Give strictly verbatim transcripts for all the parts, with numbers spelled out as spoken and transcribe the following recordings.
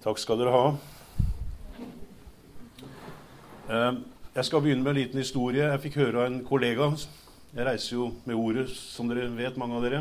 Takk skal dere ha. Jeg skal begynne med en liten historie. Jeg fikk høre av en kollega. Jeg reiser jo med ordet, som dere vet, mange av dere.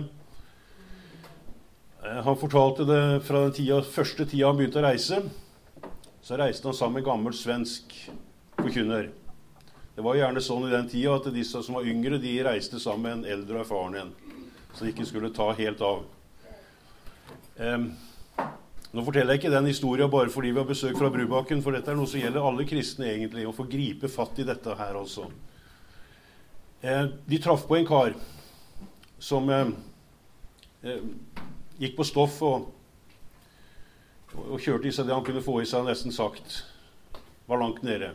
Han fortalte det fra den tida, første tida han begynte å reise. Så reiste han sammen med en gammel svensk forkynner. Det var gjerne sånn i den tida at disse som var yngre, de reiste sammen med en eldre og erfaren en, så de ikke skulle ta helt av. Um, Nå forteller jeg ikke den historien bare fordi vi har besøk fra Brubakken, for dette er noe som gjelder alle kristne egentlig, å få gripe fatt i dette her altså. Eh, de traff på en kar som eh, eh, gikk på stoff og, og kjørte i seg det han kunne få i seg, nesten sagt, var langt nede.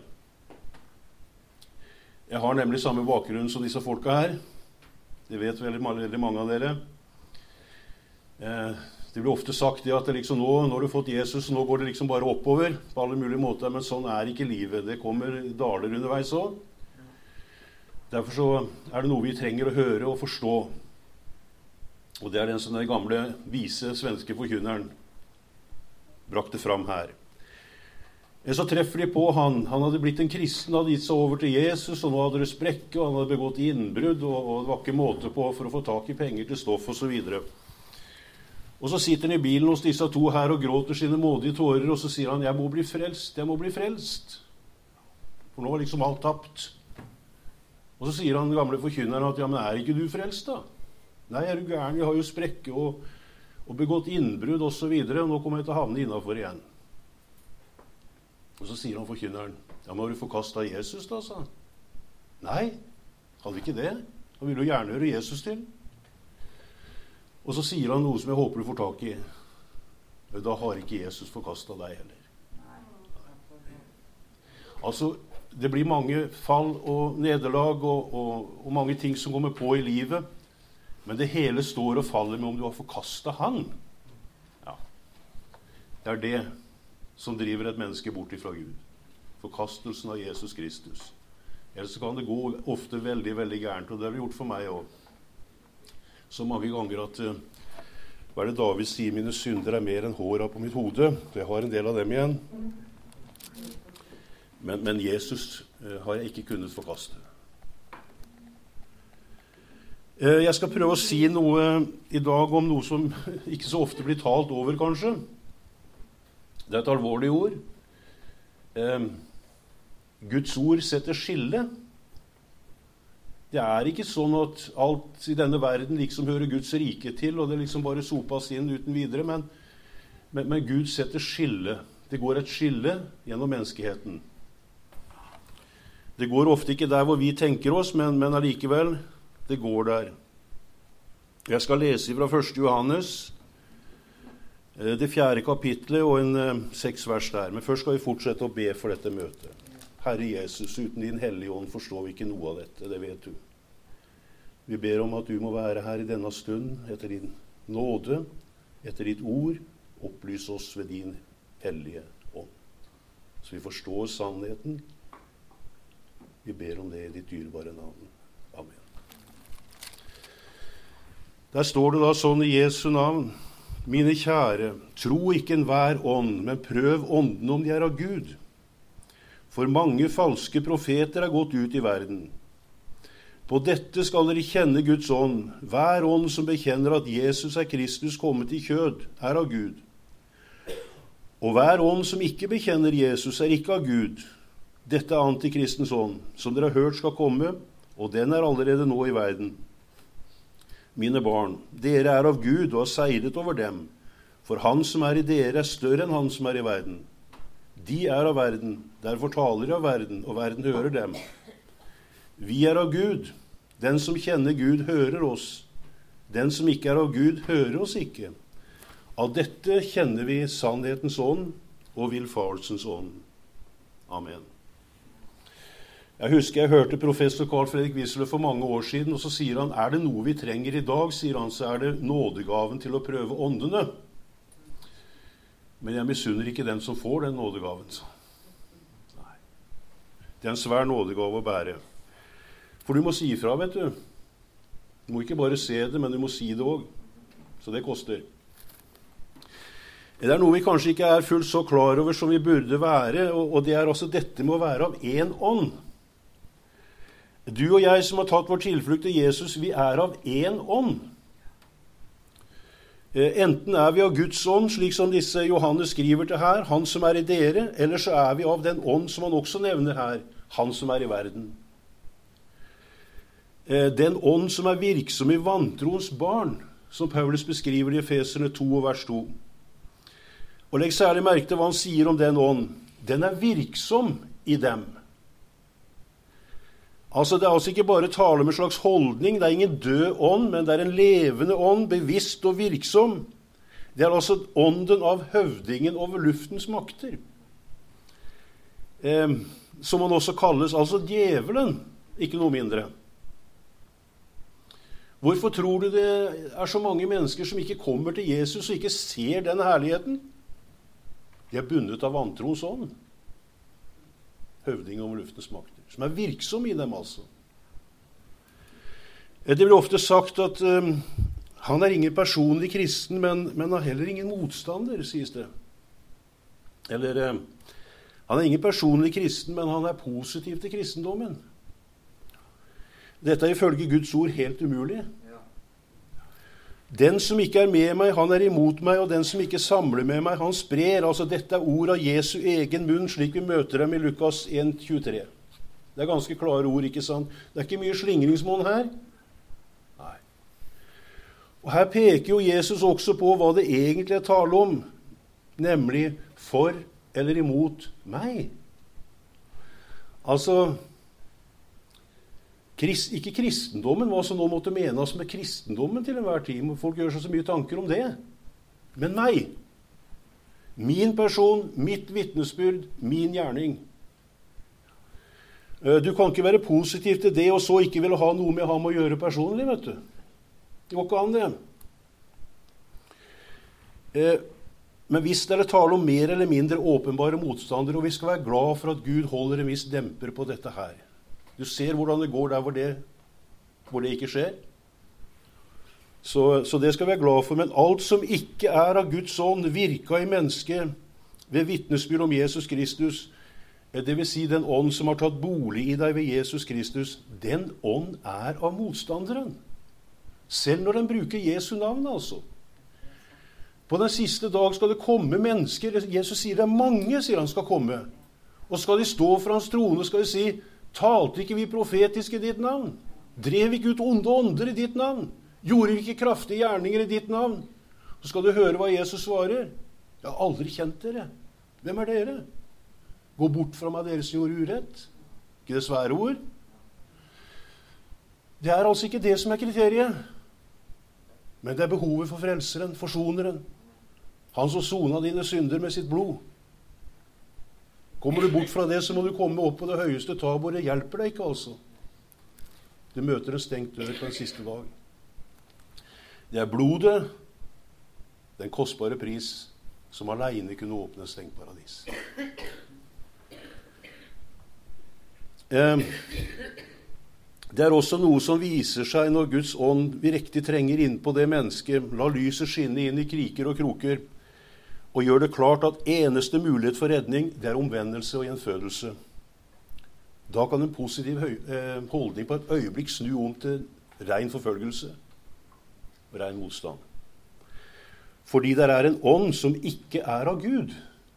Jeg har nemlig samme bakgrunn som disse folka her. Det vet veldig, veldig mange av dere. Eh, Det blir ofte sagt det at det liksom nå, når du har fått Jesus, nå går det liksom bare oppover på alle mulige måter, men sånn er ikke livet. Det kommer daler underveis også. Derfor så er det noe vi trenger å høre og forstå. Og det er den som den gamle, vise svenske forkynneren brakte fram her. Så treffer de på han. Han hadde blitt en kristen, hadde gitt seg over til Jesus, og nå hadde det sprekke, og han hadde begått innbrudd, og, og det var ikke måte på for å få tak i penger til stoff og så videre. Og så sitter han i bilen hos disse to her og gråter sine modige tårer, og så sier han, jeg må bli frelst, jeg må bli frelst. For nå var liksom alt tapt. Og så sier han den gamle forkynneren at, ja, men er ikke du frelst da? Nei, er du gæren, jeg har jo sprekke og, og begått innbrudd og så videre, og nå kommer jeg til å havne innenfor igjen. Og så sier han forkynneren, ja, men har du forkastet Jesus da, sa han. Nei, hadde ikke det. Han ville jo gjerne høre Jesus til. Og så sier han noe som jeg håper du får tak i. Da har ikke Jesus forkastet deg heller. Altså, det blir mange fall og nederlag og, og, og mange ting som kommer på i livet. Men det hele står og faller med om du har forkastet han. Ja. Det er det som driver et menneske bort ifra Gud. Forkastelsen av Jesus Kristus. Ellers kan det gå ofte veldig, veldig gærent, og det har det gjort for meg også. Så mange ganger at uh, hva er det David sier, mine synder er mer enn håret på mitt hode. Jeg har en del av dem igjen. Men, men Jesus uh, har jeg ikke kunnet forkaste. Uh, jeg skal prøve å si noe i dag om noe som ikke så ofte blir talt over, kanskje. Det er et alvorlig ord. Uh, Guds ord setter skille. Det er ikke sånn at alt i denne verden liksom hører Guds rike til, og det liksom bare sopas inn uten videre, men, men, men Gud setter skille. Det går et skille gjennom menneskeheten. Det går ofte ikke der hvor vi tenker oss, men, men allikevel, det går der. Jeg skal lese fra første Johannes, det fjerde kapitlet og en seks vers der, men først skal vi fortsette å be for dette møtet. Herre Jesus, uten din hellige ånd forstår vi ikke noe av dette, det vet du. Vi ber om at du må være her i denne stund, etter din nåde, etter ditt ord, opplyse oss ved din hellige ånd. Så vi forstår sannheten. Vi ber om det i ditt dyrebare navn. Amen. Der står det da sånn i Jesu navn, mine kjære, tro ikke enhver ånd, men prøv ånden om de er av Gud. For mange falske profeter er gått ut i verden. På dette skal dere kjenne Guds ånd. Hver ånd som bekjenner at Jesus er Kristus kommet i kjød, er av Gud. Og hver ånd som ikke bekjenner Jesus, er ikke av Gud. Dette er antikristens ånd, som dere har hørt skal komme, og den er allerede nå i verden. Mine barn, dere er av Gud og har seiret over dem, for han som er i dere er større enn han som er i verden. De er av verden, derfor taler de av verden, og verden hører dem. Vi er av Gud. Den som kjenner Gud, hører oss. Den som ikke er av Gud, hører oss ikke. Av dette kjenner vi sannhetens ånd og villfarelsens ånd. Amen. Jeg husker jeg hørte professor Carl Fredrik Wiesler for mange år siden, og så sier han, er det noe vi trenger i dag, sier han, så er det nådegaven til å prøve åndene. Men jeg misunner ikke den som får den nådegaven. Nei. Det er en svær nådegave å bære. For du må si ifra, vet du. Du må ikke bare se det, men du må si det også. Så det koster. Det er noe vi kanskje ikke er fullt så klar over som vi burde være, og det er altså dette med å være av en ånd. Du og jeg som har tatt vår tilflukt til Jesus, vi er av en ånd. Enten er vi av Guds ånd, slik som disse Johannes skriver til her, han som er i dere, eller så er vi av den ånd som han også nevner her, han som er i verden. Den ånd som er virksom i vantroens barn, som Paulus beskriver i Efeserne to og vers to. Og legg særlig merke til hva han sier om den ånd. Den er virksom i dem. Altså, det er altså ikke bare tale om en slags holdning, det er ingen død ånd, men det er en levende ånd, bevisst og virksom. Det er altså ånden av høvdingen over luftens makter. Eh, som han også kalles, altså djevelen, ikke noe mindre. Hvorfor tror du det er så mange mennesker som ikke kommer til Jesus og ikke ser den herligheten? De er bundet av vantroens ånd. Høvdingen over luftens makter. Som er virksom i dem, altså. Det blir ofte sagt at um, han er ingen personlig kristen, men, men har heller ingen motstander, sies det. Eller, um, han er ingen personlig kristen, men han er positiv til kristendommen. Dette er ifølge Guds ord helt umulig. Den som ikke er med meg, han er imot meg, og den som ikke samler med meg, han sprer. Altså, dette er ord av Jesu egen munn, slik vi møter dem i Lukas en tjuetre. Det er ganske klare ord, ikke sant? Det er ikke mye slingringsmål her. Nei. Og her peker jo Jesus også på hva det egentlig er tale om, nemlig for eller imot meg. Altså, krist, ikke kristendommen, hva som nå måtte menes med kristendommen til enhver tid. Folk gjør seg så mye tanker om det. Men meg. Min person, mitt vitnesbyrd, min gjerning. Du kan ikke være positiv til det, og så ikke ville ha noe med ham å gjøre personlig, vet du. Det går ikke an det. Men hvis det er tale om mer eller mindre åpenbare motstandere, og vi skal være glad for at Gud holder en viss demper på dette her. Du ser hvordan det går der hvor det, hvor det ikke skjer. Så, så det skal vi være glad for. Men alt som ikke er av Guds ånd, virka i mennesket ved vitnesbyrd om Jesus Kristus, det vil si den ånd som har tatt bolig i deg ved Jesus Kristus, den ånd er av motstanderen. Selv når den bruker Jesu navn, altså. På den siste dag skal det komme mennesker. Jesus sier det er mange, sier han skal komme. Og skal de stå for hans trone, skal de si, talte ikke vi profetisk i ditt navn? Drev ikke ut onde ånder i ditt navn? Gjorde vi ikke kraftige gjerninger i ditt navn? Så skal du høre hva Jesus svarer. Jeg har aldri kjent dere. Hvem er dere? Gå bort fra meg, dere som gjorde urett. Ikke det svære ord. Det er altså ikke det som er kriteriet. Men det er behovet for frelseren, forsoneren. Han som sona dine synder med sitt blod. Kommer du bort fra det, så må du komme opp på det høyeste tabor. Det hjelper deg ikke, altså. Du møter en stengt dør på den siste dag. Det er blodet, den kostbare pris, som alene kunne åpne et stengt paradis. Det er også noe som viser seg når Guds ånd virkelig trenger inn på det mennesket, la lyset skinne inn i kriker og kroker, og gjør det klart at eneste mulighet for redning, det er omvendelse og gjenfødelse. Da kan en positiv holdning på et øyeblikk snu om til ren forfølgelse og ren motstand. Fordi der er en ånd som ikke er av Gud.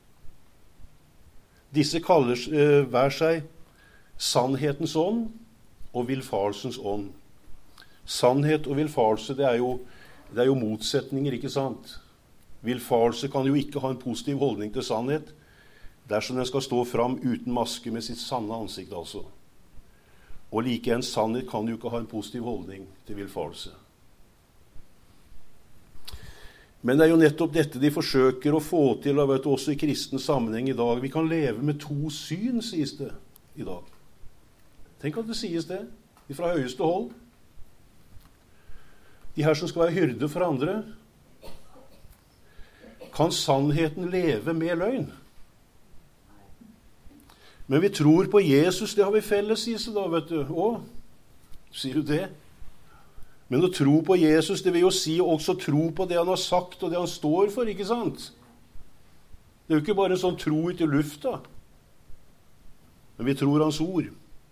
Disse kaller eh, hver seg sannhetens ånd og villfarelsens ånd. Sannhet og villfarelse, det er jo, det er jo motsetninger, ikke sant? Villfarelse kan jo ikke ha en positiv holdning til sannhet, dersom den skal stå fram uten maske med sitt sanne ansikt, altså. Og like en sannhet kan jo ikke ha en positiv holdning til villfarelse. Men det er jo nettopp dette de forsøker å få til, og vet du, også i kristen sammenheng i dag. Vi kan leve med to syn, sies det i dag. Tenk at det sies det, fra høyeste hold. De her som skal være hyrde for andre. Kan sannheten leve med løgn? Men vi tror på Jesus, det har vi felles, sies det da, vet du. Å, sier du det? Men å tro på Jesus, det vil jo si også tro på det han har sagt og det han står for, ikke sant? Det er jo ikke bare en sånn tro ut i lufta, men vi tror hans ord.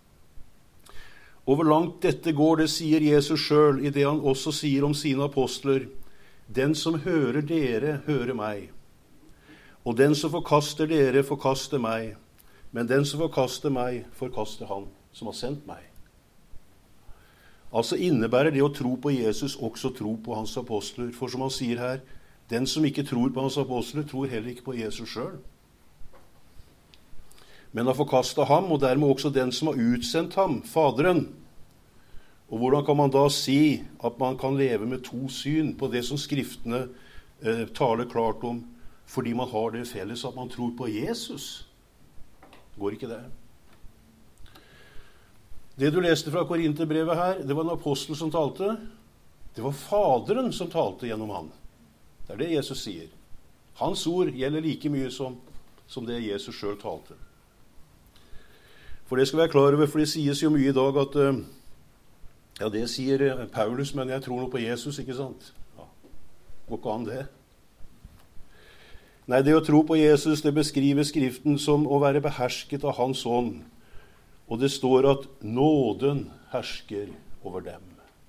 Og hvor langt dette går, det sier Jesus selv, i det han også sier om sine apostler. Den som hører dere, hører meg. Og den som forkaster dere, forkaster meg. Men den som forkaster meg, forkaster han som har sendt meg. Altså innebærer det å tro på Jesus også tro på hans apostler. For som han sier her, den som ikke tror på hans apostler, tror heller ikke på Jesus selv. Men har forkastet ham, og dermed også den som har utsendt ham, Faderen. Og hvordan kan man da si at man kan leve med to syn på det som skriftene eh, taler klart om, fordi man har det felles at man tror på Jesus? Går ikke det? Det du leste fra Korinterbrevet her, det var en apostel som talte. Det var Faderen som talte gjennom han. Det er det Jesus sier. Hans ord gjelder like mye som, som det Jesus selv talte. For det skal vi være klar over, for det sies jo mye i dag at ja, det sier Paulus, men jeg tror noe på Jesus, ikke sant? Ja, går ikke an det. Nei, det å tro på Jesus, det beskriver Skriften som å være behersket av hans ånd. Og det står at nåden hersker over dem.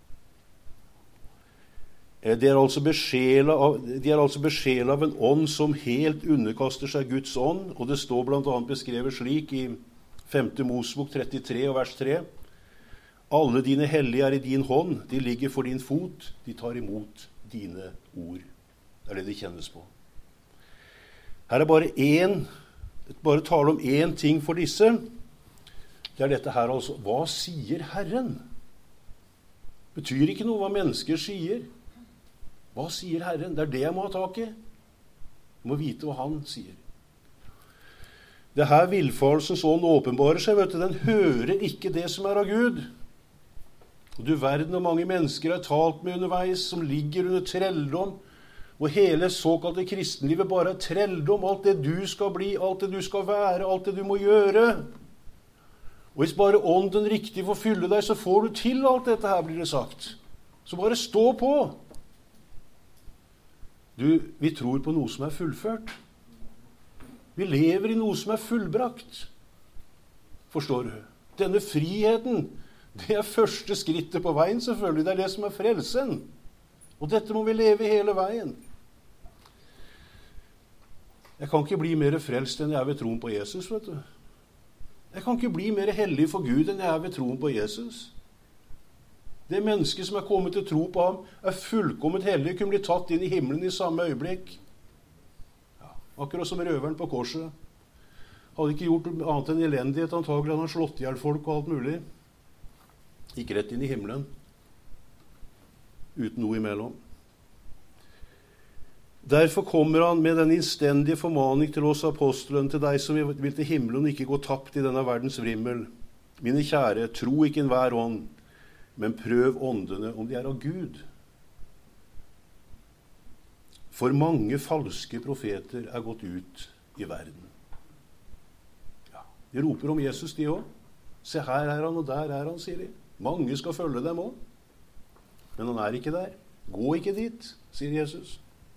De er altså besjela av, de er altså besjela av en ånd som helt underkaster seg Guds ånd, og det står blant annet beskrevet slik i femte Mosebok trettitre og vers tre. Alle dine hellige er i din hånd, de ligger for din fot, de tar imot dine ord. Det er det de kjennes på. Her er bare én, bare tale om én ting for disse. Det er dette her altså. Hva sier Herren? Betyr ikke noe hva mennesker sier. Hva sier Herren? Det er det jeg må ha tak i. Jeg må vite hva han sier. Det her villfarelsens ånd åpenbarer seg, vet du, den hører ikke det som er av Gud. Og du verden og mange mennesker er talt med underveis, som ligger under trelldom, og hele såkalte kristenlivet bare er trelldom, alt det du skal bli, alt det du skal være, alt det du må gjøre. Og hvis bare ånden riktig får fylle deg, så får du til alt dette her, blir det sagt. Så bare stå på. Du, vi tror på noe som er fullført. Vi lever i noe som er fullbrakt. Forstår du? Denne friheten, det er første skrittet på veien, selvfølgelig. Det er det som er frelsen. Og dette må vi leve hele veien. Jeg kan ikke bli mer frelst enn jeg er ved troen på Jesus, vet du. Jeg kan ikke bli mer hellig for Gud enn jeg er ved troen på Jesus. Det mennesket som er kommet til tro på ham, er fullkomment hellig, kunne bli tatt inn i himmelen i samme øyeblikk. Akkurat som røveren på korset. Hadde ikke gjort annet enn elendighet, antagelig hadde han slått ihjel folk og alt mulig. Gikk rett inn i himmelen. Uten noe imellom. Derfor kommer han med den innstendige formaning til oss apostelen, til deg som vil til himmelen og ikke gå tapt i denne verdens vrimmel. Mine kjære, tro ikke enhver ånd, men prøv åndene om de er av Gud. For mange falske profeter er gått ut i verden. Ja, de roper om Jesus, de også. Se, her er han, og der er han, sier de. Mange skal følge dem også. Men han er ikke der. Gå ikke dit, sier Jesus.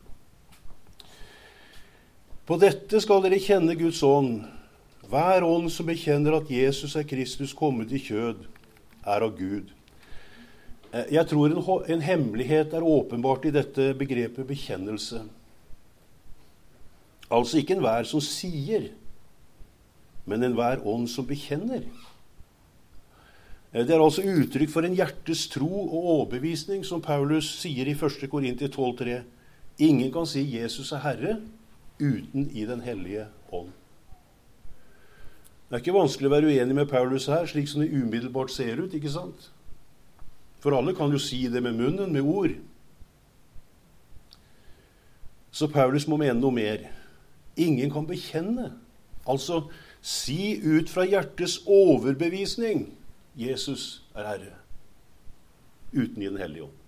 På dette skal dere kjenne Guds ånd. Hver ånd som bekjenner at Jesus er Kristus kommet i kjød, er av Gud. Jeg tror en, en hemmelighet er åpenbart i dette begrepet bekjennelse. Altså ikke enhver som sier, men enhver ånd som bekjenner. Det er altså uttrykk for en hjertes tro og overbevisning, som Paulus sier i første Korinter tolv tre. Ingen kan si Jesus er Herre uten i den hellige ånd. Det er ikke vanskelig å være uenig med Paulus her, slik som det umiddelbart ser ut, ikke sant? For alle kan jo si det med munnen, med ord. Så Paulus må mene noe mer. Ingen kan bekjenne. Altså, si ut fra hjertets overbevisning, Jesus er Herre, uten i den hellige ånd.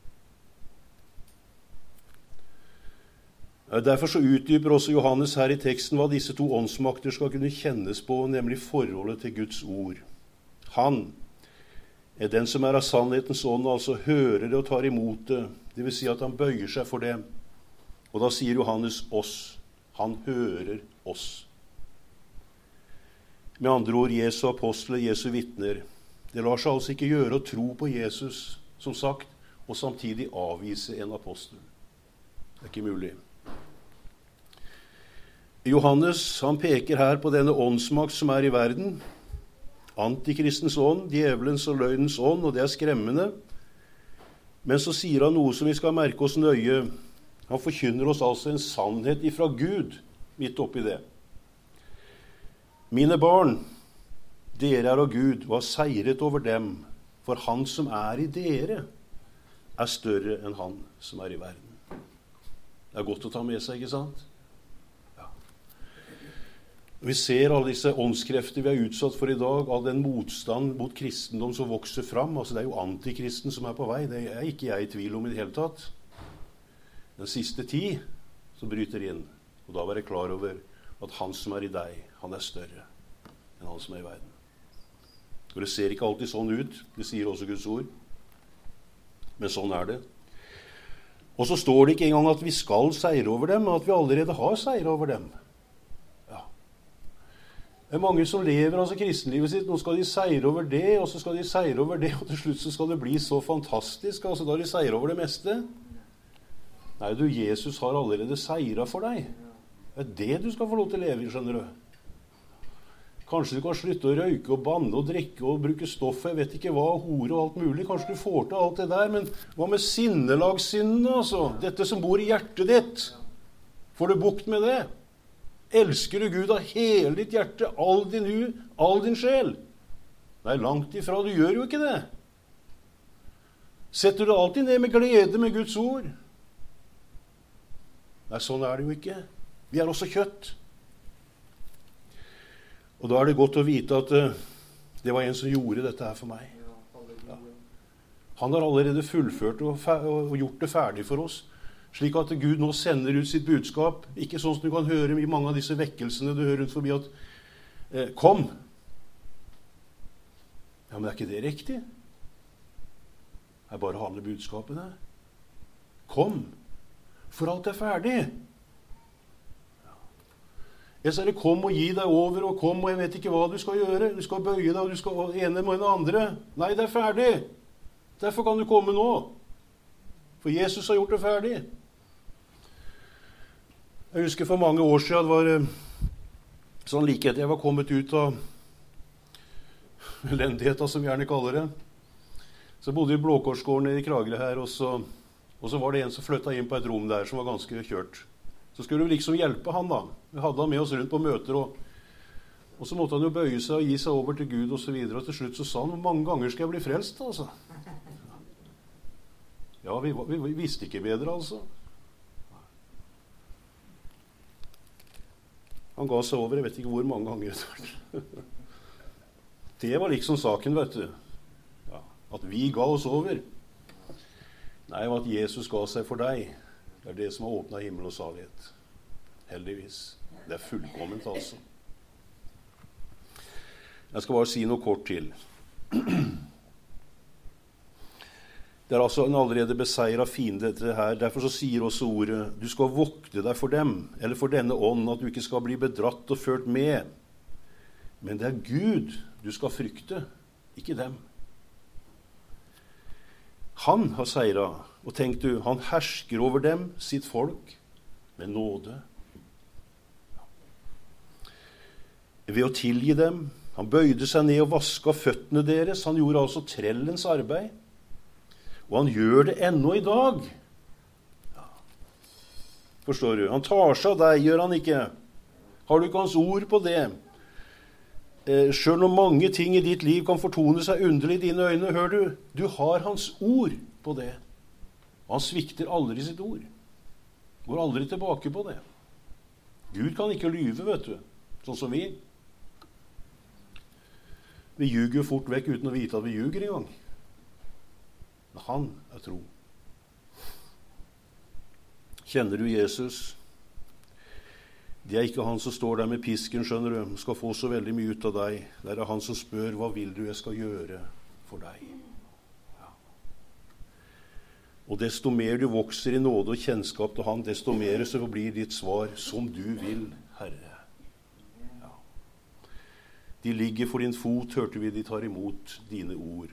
Derfor så utdyper også Johannes her i teksten hva disse to åndsmakter skal kunne kjennes på, nemlig forholdet til Guds ord. Han er den som er av sannhetens ånd, altså hører det og tar imot det. Det vil si at han bøyer seg for det. Og da sier Johannes oss. Han hører oss. Med andre ord, Jesu apostler, Jesu vitner. Det lar seg altså ikke gjøre å tro på Jesus, som sagt, og samtidig avvise en apostel. Det er ikke mulig. Johannes, han peker her på denne åndsmakt som er i verden. Antikristens ånd, djevelens og løgnens ånd, og det er skremmende. Men så sier han noe som vi skal merke oss nøye. Han forkynner oss altså en sannhet ifra Gud, midt oppi det. Mine barn, dere er av Gud, og har seiret over dem, for han som er i dere, er større enn han som er i verden. Det er godt å ta med seg, ikke sant? Ja. Vi ser alle disse åndskrefter vi er utsatt for i dag, all den motstand mot kristendom som vokser fram. Altså, det er jo antikristen som er på vei, det er ikke jeg i tvil om i det hele tatt. Den siste tid som bryter inn, og da være klar over at han som er i deg, han er større enn han som er i verden. Og det ser ikke alltid sånn ut, det sier også Guds ord. Men sånn er det. Og så står det ikke engang at vi skal seire over dem, men at vi allerede har seire over dem. Ja. Det er mange som lever altså kristenlivet sitt, nå skal de seire over det, og så skal de seire over det, og til slutt så skal det bli så fantastisk, altså da de seire over det meste. Nei, du, Jesus har allerede seiret for deg. Det er det du skal få lov til å leve i, skjønner du. Kanskje du kan slutte å røyke og banne og drikke og bruke stoff, jeg vet ikke hva, hore og alt mulig. Kanskje du får til alt det der, men hva med sinnelagssyndene, altså? Dette som bor i hjertet ditt. Får du bukt med det? Elsker du Gud av hele ditt hjerte, all din hu, all din sjel? Nei, langt ifra, du gjør jo ikke det. Setter du alltid ned med glede med Guds ord? Nei, sånn er det jo ikke. Vi er også kjøtt. Og da er det godt å vite at uh, det var en som gjorde dette her for meg. Ja. Han har allerede fullført og, og gjort det ferdig for oss, slik at Gud nå sender ut sitt budskap, ikke sånn som du kan høre i mange av disse vekkelsene du hører rundt forbi at uh, kom! Ja, men er ikke det riktig? Det er bare å handle budskapene. Kom! For alt er ferdig. Jeg sier, kom og gi deg over, og kom, og jeg vet ikke hva du skal gjøre. Du skal bøye deg, og du skal ene med den andre. Nei, det er ferdig. Derfor kan du komme nå. For Jesus har gjort det ferdig. Jeg husker for mange år siden, det var sånn like etter jeg var kommet ut av elendigheten, som vi gjerne kaller det. Så bodde vi i Blåkorsgården i Kragerø her, og så, og så var det en som flyttet inn på et rom der som var ganske kjørt. Så skulle vi liksom hjelpe han da. Vi hadde han med oss rundt på møter, og, og så måtte han jo bøye seg og gi seg over til Gud og så videre. Og til slutt så sa han, hvor mange ganger skal jeg bli frelst, altså? Ja, vi, vi, vi visste ikke bedre, altså. Han ga seg over, jeg vet ikke hvor mange ganger. Det var liksom saken, vet du. Ja, at vi ga oss over. Nei, at Jesus ga seg for deg. Det er det som har åpnet himmel og salighet. Heldigvis. Det er fullkomment, altså. Jeg skal bare si noe kort til. Det er altså en allerede beseiret fiende dette her. Derfor så sier også ordet, du skal vokte deg for dem, eller for denne ånd, at du ikke skal bli bedratt og ført med. Men det er Gud du skal frykte, ikke dem. Han har seiret. Og tenk du, han hersker over dem, sitt folk, med nåde. Ved å tilgi dem. Han bøyde seg ned og vasket føttene deres. Han gjorde altså trellens arbeid. Og han gjør det ennå i dag. Ja. Forstår du? Han tar seg av deg, gjør han ikke? Har du ikke hans ord på det? Eh, selv når mange ting i ditt liv kan fortone seg underlig i dine øyne, hør du, du har hans ord på det. Han svikter aldri sitt ord. Går aldri tilbake på det. Gud kan ikke lyve, vet du. Sånn som vi. Vi ljuger jo fort vekk uten å vite at vi ljuger en gang. Men han er tro. Kjenner du Jesus? Det er ikke han som står der med pisken, skjønner du. Skal få så veldig mye ut av deg. Det er han som spør, hva vil du jeg skal gjøre for deg? Og desto mer du vokser i nåde og kjennskap til Han, desto mer så blir ditt svar som du vil, Herre. Ja. De ligger for din fot, hørte vi, de tar imot dine ord.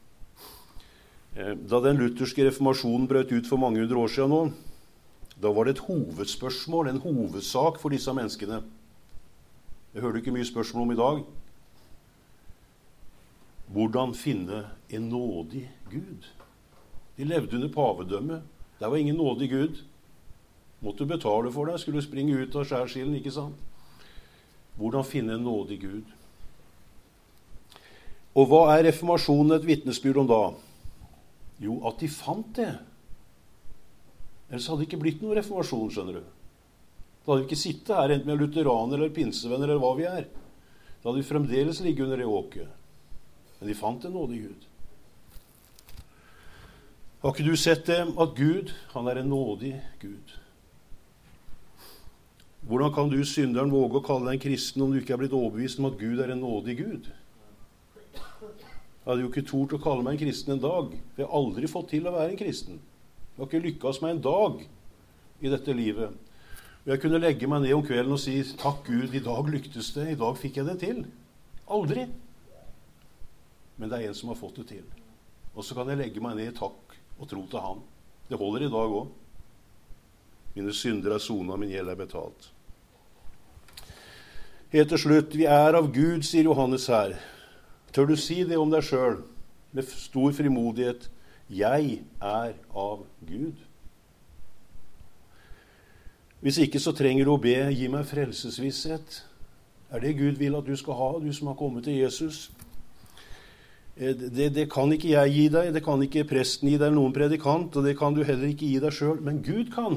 Da den lutherske reformasjonen brøt ut for mange hundre år siden nå, da var det et hovedspørsmål, en hovedsak for disse menneskene. Jeg hører ikke mye spørsmål om i dag. Hvordan finne en nådig Gud? De levde under pavedømme. Det var ingen nådig Gud. Måtte du betale for deg, skulle du springe ut av skjærsilden, ikke sant? Hvordan finne en nådig Gud? Og hva er reformasjonen et vitnesbyrd om da? Jo, at de fant det. Ellers hadde det ikke blitt noen reformasjon, skjønner du. Da hadde vi ikke sittet her enten med lutheraner eller pinsevenner eller hva vi er. Da hadde vi fremdeles ligget under det åket. Men de fant en nådig Gud. Har ikke du sett det? At Gud, han er en nådig Gud. Hvordan kan du, synderen, våge å kalle deg en kristen om du ikke er blitt overbevist om at Gud er en nådig Gud? Jeg hadde jo ikke tort å kalle meg en kristen en dag. For jeg har aldri fått til å være en kristen. Jeg har ikke lykkes meg en dag i dette livet. Og jeg kunne legge meg ned om kvelden og si, takk Gud, i dag lyktes det, i dag fikk jeg det til. Aldri. Men det er en som har fått det til. Og så kan jeg legge meg ned i takk og tro til Han. Det holder i dag også. Mine synder er sonet, min gjeld er betalt. Helt til slutt, vi er av Gud, sier Johannes her. Tør du si det om deg selv, med stor frimodighet? Jeg er av Gud. Hvis ikke så trenger du å be, gi meg frelsesvisshet. Er det Gud vil at du skal ha, du som har kommet til Jesus? Det, det kan ikke jeg gi deg, det kan ikke presten gi deg, noen predikant, og det kan du heller ikke gi deg selv, men Gud kan.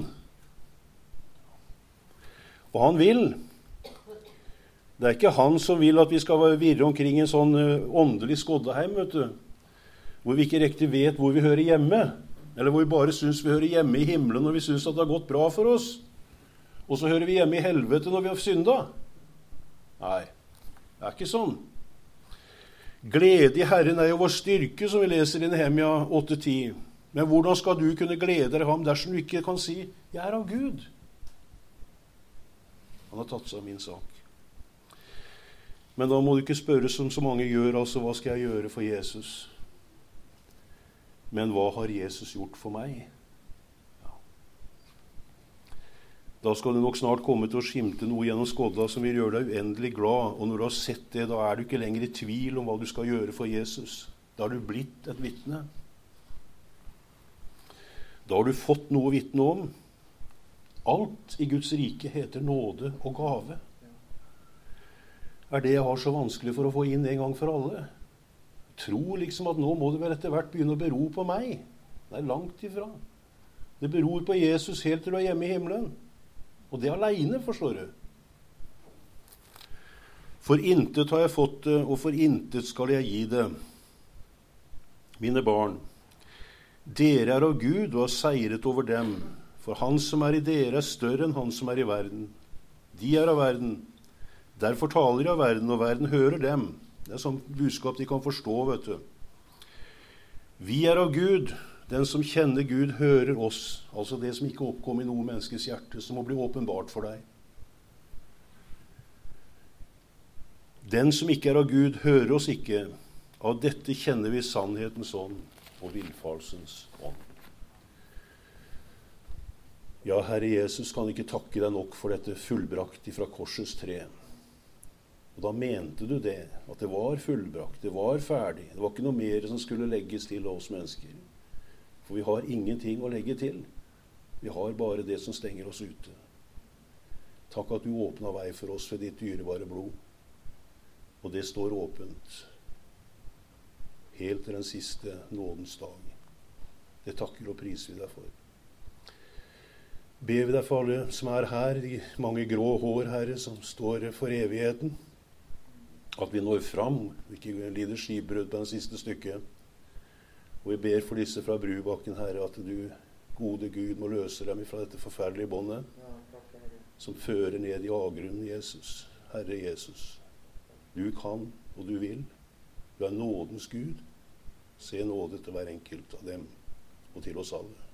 Og han vil. Det er ikke han som vil at vi skal virre omkring en sånn åndelig skoddeheim, vet du, hvor vi ikke riktig vet hvor vi hører hjemme, eller hvor vi bare synes vi hører hjemme i himmelen når vi synes at det har gått bra for oss, og så hører vi hjemme i helvete når vi har syndet. Nei, det er ikke sånn. Glede i Herren er jo vår styrke, som vi leser i Nehemia åtte ti. Men hvordan skal du kunne glede deg ham dersom du ikke kan si, jeg er av Gud? Han har tatt seg av min sak. Men da må du ikke spørre som så mange gjør, altså hva skal jeg gjøre for Jesus? Men hva har Jesus gjort for meg? Ja. Da skal du nok snart komme til å skimte noe gjennom skodda som vil gjøre deg uendelig glad, og når du har sett det, da er du ikke lenger i tvil om hva du skal gjøre for Jesus. Da har du blitt et vitne. Da har du fått noe å vitne om. Alt i Guds rike heter nåde og gave. Er det jeg har så vanskelig for å få inn en gang for alle? Tro liksom at nå må det vel etter hvert begynne å bero på meg. Det er langt ifra. Det beror på Jesus helt til du er hjemme i himmelen. Og det alene, forstår du. For intet har jeg fått det, og for intet skal jeg gi det. Mine barn, dere er av Gud og har seiret over dem. For han som er i dere er større enn han som er i verden. De er av verden. Derfor taler de av verden, og verden hører dem. Det er sånn budskap de kan forstå, vet du. Vi er av Gud. Den som kjenner Gud, hører oss. Altså det som ikke oppkom i noe menneskes hjerte, som må bli åpenbart for deg. Den som ikke er av Gud, hører oss ikke. Av dette kjenner vi sannhetens ånd og villfarelsens ånd. Ja, Herre Jesus, kan ikke takke deg nok for dette fullbrakt fra korsets tre. Og da mente du det, at det var fullbrakt, det var ferdig. Det var ikke noe mer som skulle legges til oss mennesker. For vi har ingenting å legge til. Vi har bare det som stenger oss ute. Takk at du åpnet vei for oss ved ditt dyrebare blod. Og det står åpent. Helt til den siste nådens dag. Det takker og priser vi deg for. Ber vi deg for alle som er her, de mange grå hår, Herre, som står for evigheten. At vi når fram, ikke lider skipbrudd på den siste stykket. Og vi ber for disse fra Brubakken, Herre, at du, gode Gud, må løse dem fra dette forferdelige båndet, som fører ned i avgrunnen, Jesus. Herre Jesus, du kan, og du vil. Du er nådens Gud. Se nåde til hver enkelt av dem. og til oss alle.